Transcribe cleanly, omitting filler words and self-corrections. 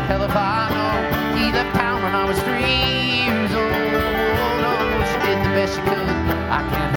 Hell if I know. He left town when I was 3 years old. Oh, she did the best she could. I can't